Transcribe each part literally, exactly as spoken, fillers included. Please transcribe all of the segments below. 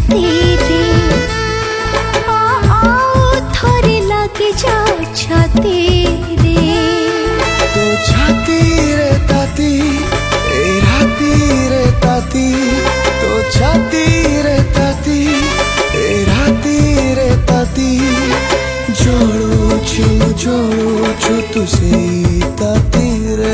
छाती रे आ आ थोड़ी लगे जा छाती रे तो छाती रे ताती ए राती रे ताती तो छाती रे ताती ए राती रे ताती जोड़ू छु जोड़ू छु तुसे ताती रे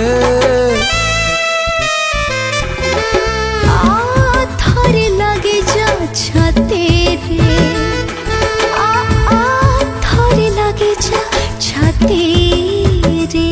छाती रे आ आ थोड़ी लगे जा छाती रे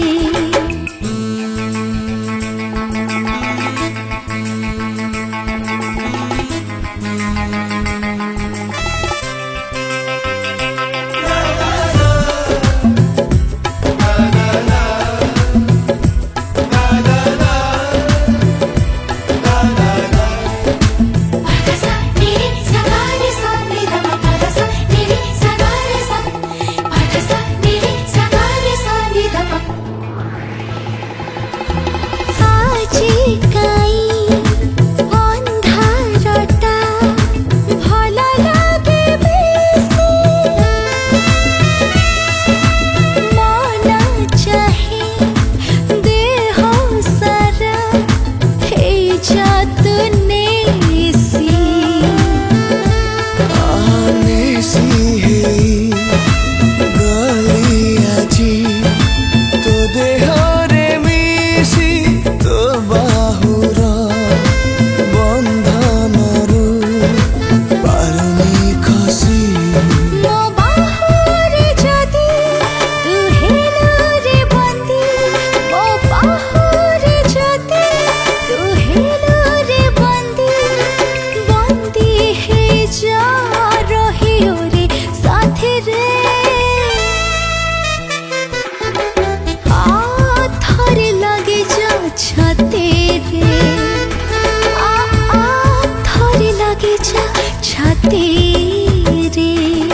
छाती रे आ आ थोड़ी लगे जा छाती रे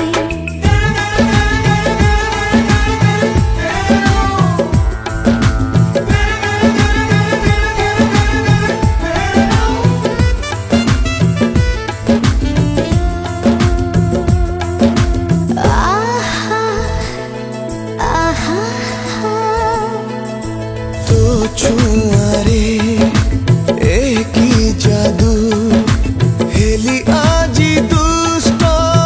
आहा आहा छुआरे एक ही जादू हेली आजी दुष्ट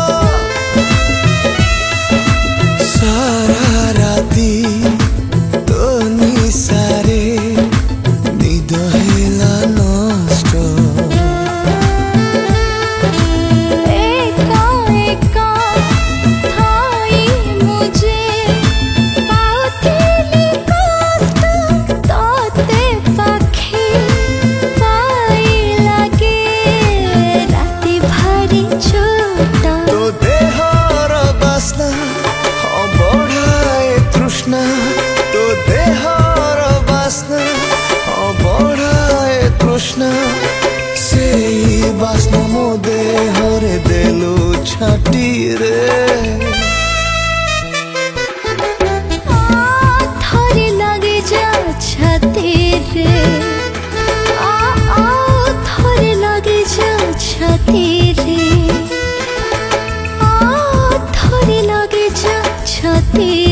सारा राती तो निसारे निद हेला नष्ट एका एका थाई मुझे पाउथिली कष्ट तोते पाखे पाई लगे राति भारी छोट तो देहर बासना हाँ बढ़ाए तृष्णा तो देहर बासना हाँ बढ़ाए तृष्णा से बासना मो देहरे देलु छाटी रे थोड़ी लगे जा छाती रे आ आ थोड़ी लगे जा छाती रे आ थोड़ी लगे जा छाती